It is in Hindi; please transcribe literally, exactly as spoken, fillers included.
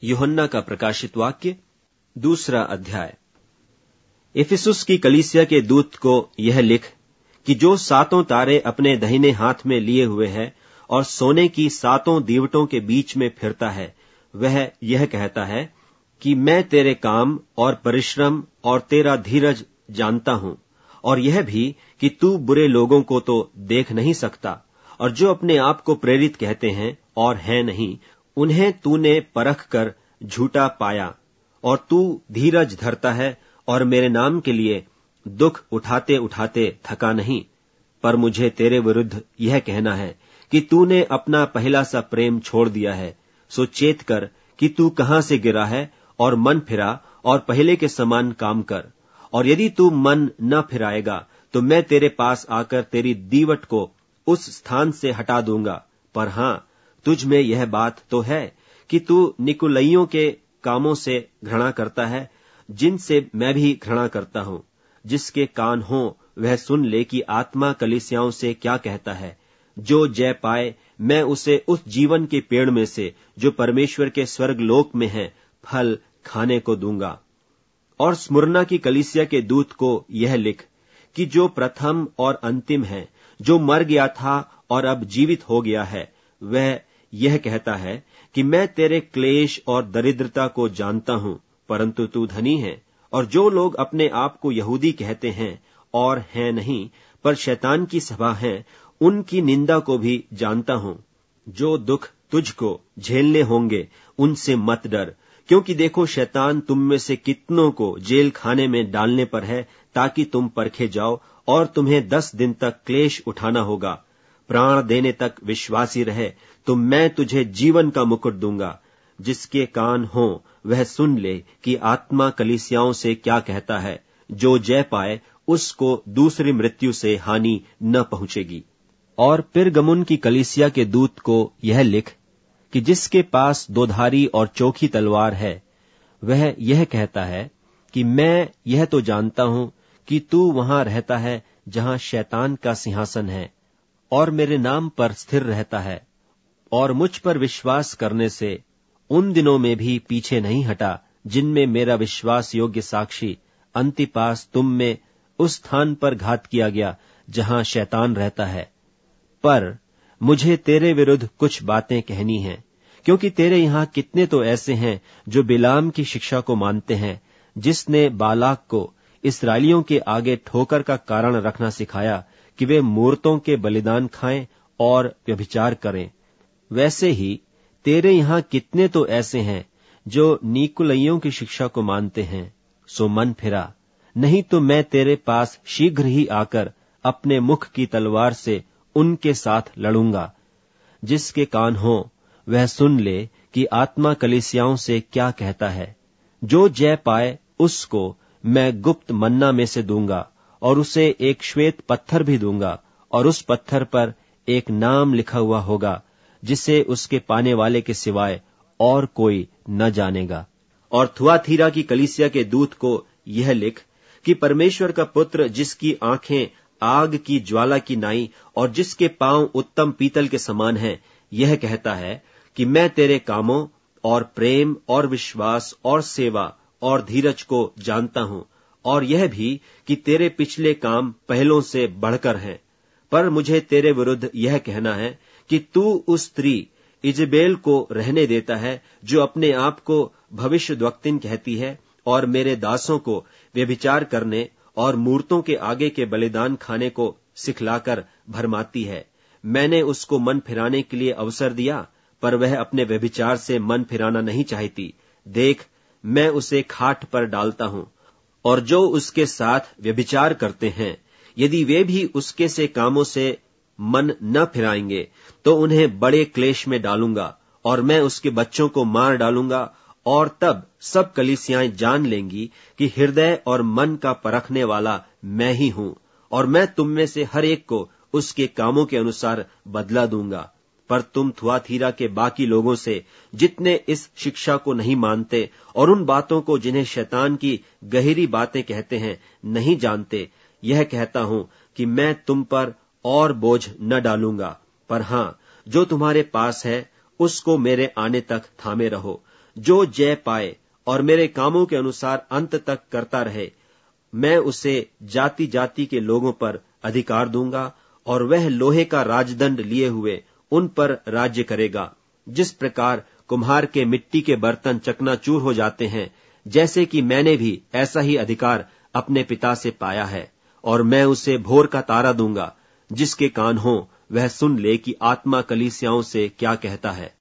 यूहन्ना का प्रकाशित वाक्य दूसरा अध्याय। इफिसुस की कलीसिया के दूत को यह लिख कि जो सातों तारे अपने दाहिने हाथ में लिए हुए है और सोने की सातों दीवटों के बीच में फिरता है, वह यह कहता है कि मैं तेरे काम और परिश्रम और तेरा धीरज जानता हूं, और यह भी कि तू बुरे लोगों को तो देख नहीं सकता, और जो अपने आप को प्रेरित कहते हैं और हैं नहीं, उन्हें तूने परख कर झूठा पाया, और तू धीरज धरता है और मेरे नाम के लिए दुख उठाते उठाते थका नहीं। पर मुझे तेरे विरुद्ध यह कहना है कि तूने अपना पहला सा प्रेम छोड़ दिया है। सो चेत कर कि तू कहां से गिरा है, और मन फिरा और पहले के समान काम कर। और यदि तू मन न फिराएगा तो मैं तेरे पास आकर तेरी दीवट को उस स्थान से हटा दूंगा। पर हां, तुझ में यह बात तो है कि तू निकुलइयों के कामों से घृणा करता है, जिनसे मैं भी घृणा करता हूं। जिसके कान हो वह सुन ले कि आत्मा कलीसियाओं से क्या कहता है। जो जय पाए, मैं उसे उस जीवन के पेड़ में से जो परमेश्वर के स्वर्ग लोक में है फल खाने को दूंगा। और स्मुरना की कलीसिया के दूत को यह लिख कि जो प्रथम और अंतिम है, जो मर गया था और अब जीवित हो गया है, वह यह कहता है कि मैं तेरे क्लेश और दरिद्रता को जानता हूं, परंतु तू धनी है। और जो लोग अपने आप को यहूदी कहते हैं और हैं नहीं, पर शैतान की सभा हैं, उनकी निंदा को भी जानता हूं। जो दुख तुझको झेलने होंगे उनसे मत डर, क्योंकि देखो शैतान तुम में से कितनों को जेल खाने में डालने पर है, ताकि तुम परखे जाओ, और तुम्हें दस दिन तक क्लेश उठाना होगा। प्राण देने तक विश्वासी रहे तो मैं तुझे जीवन का मुकुट दूंगा। जिसके कान हो वह सुन ले कि आत्मा कलीसियाओं से क्या कहता है। जो जय पाए उसको दूसरी मृत्यु से हानि न पहुंचेगी। और पिरगमुन की कलीसिया के दूत को यह लिख कि जिसके पास दोधारी और चोखी तलवार है, वह यह कहता है कि मैं यह तो जानता हूं कि तू वहां रहता है जहां शैतान का सिंहासन है, और मेरे नाम पर स्थिर रहता है, और मुझ पर विश्वास करने से उन दिनों में भी पीछे नहीं हटा जिनमें मेरा विश्वास योग्य साक्षी अंतिपास तुम में उस स्थान पर घात किया गया जहां शैतान रहता है। पर मुझे तेरे विरुद्ध कुछ बातें कहनी हैं, क्योंकि तेरे यहां कितने तो ऐसे हैं जो बिलाम की शिक्षा को मानते हैं, जिसने बालाक को इस्राएलियों के आगे ठोकर का कारण रखना सिखाया कि वे मूर्तों के बलिदान खाएं और व्यभिचार करें। वैसे ही तेरे यहां कितने तो ऐसे हैं जो नीकुलइयों की शिक्षा को मानते हैं। सो मन फिरा, नहीं तो मैं तेरे पास शीघ्र ही आकर अपने मुख की तलवार से उनके साथ लड़ूंगा। जिसके कान हो वह सुन ले कि आत्मा कलीसियाओं से क्या कहता है। जो जय पाए उसको मैं गुप्त मन्ना में से दूंगा, और उसे एक श्वेत पत्थर भी दूंगा, और उस पत्थर पर एक नाम लिखा हुआ होगा जिसे उसके पाने वाले के सिवाय और कोई न जानेगा। और थुआथीरा की कलीसिया के दूत को यह लिख कि परमेश्वर का पुत्र, जिसकी आंखें आग की ज्वाला की नाई और जिसके पांव उत्तम पीतल के समान हैं, यह कहता है कि मैं तेरे कामों और प्रेम और विश्वास और सेवा और धीरज को जानता हूं, और यह भी कि तेरे पिछले काम पहलों से बढ़कर हैं। पर मुझे तेरे विरुद्ध यह कहना है कि तू उस स्त्री इजबेल को रहने देता है, जो अपने आप को भविष्यद्वक्तिन कहती है और मेरे दासों को व्यभिचार करने और मूर्तों के आगे के बलिदान खाने को सिखलाकर भरमाती है। मैंने उसको मन फिराने के लिए अवसर दिया, पर वह अपने व्यभिचार से मन फिराना नहीं चाहती। देख, मैं उसे खाट पर डालता हूं, और जो उसके साथ व्यभिचार करते हैं, यदि वे भी उसके से कामों से मन न फिराएंगे, तो उन्हें बड़े क्लेश में डालूंगा, और मैं उसके बच्चों को मार डालूंगा। और तब सब कलीसियाएं जान लेंगी कि हृदय और मन का परखने वाला मैं ही हूं, और मैं तुम में से हर एक को उसके कामों के अनुसार बदला दूंगा। पर तुम थुआथीरा के बाकी लोगों से, जितने इस शिक्षा को नहीं मानते और उन बातों को जिन्हें शैतान की गहरी बातें कहते हैं नहीं जानते, यह कहता हूं कि मैं तुम पर और बोझ न डालूंगा। पर हां, जो तुम्हारे पास है उसको मेरे आने तक थामे रहो। जो जय पाए और मेरे कामों के अनुसार अंत तक करता रहे, मैं उसे जाति जाति के लोगों पर अधिकार दूंगा और वह लोहे का राजदंड लिए हुए उन पर राज्य करेगा। जिस प्रकार कुम्हार के मिट्टी के बर्तन चकनाचूर हो जाते हैं, जैसे कि मैंने भी ऐसा ही अधिकार अपने पिता से पाया है। और मैं उसे भोर का तारा दूंगा। जिसके कान हों वह सुन ले कि आत्मा कलीसियाओं से क्या कहता है।